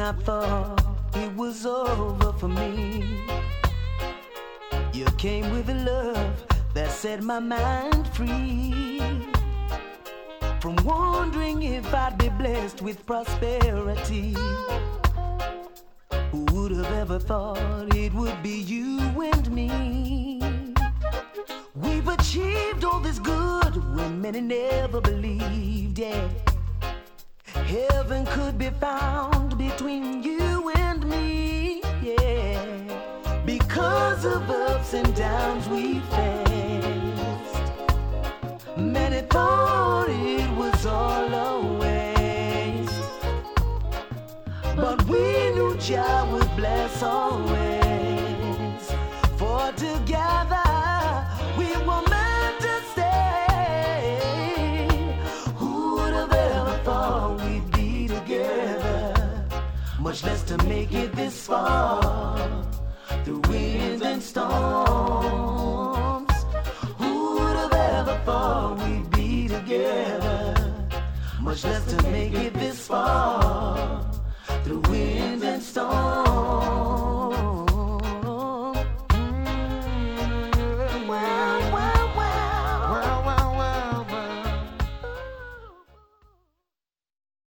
I thought it was over for me, you came with a love that set my mind free. From wondering if I'd be blessed with prosperity, who would have ever thought it would be you and me? We've achieved all this good when many never believed, yeah. Heaven could be found between you and me, yeah. Because of ups and downs we faced, many thought it was all a waste, but we knew Jah would bless always. For together we were meant to stay. Who would have ever thought we'd be together, much less to make it this far, through winds and storms? Who would have ever thought we'd be together, much less to make it this far,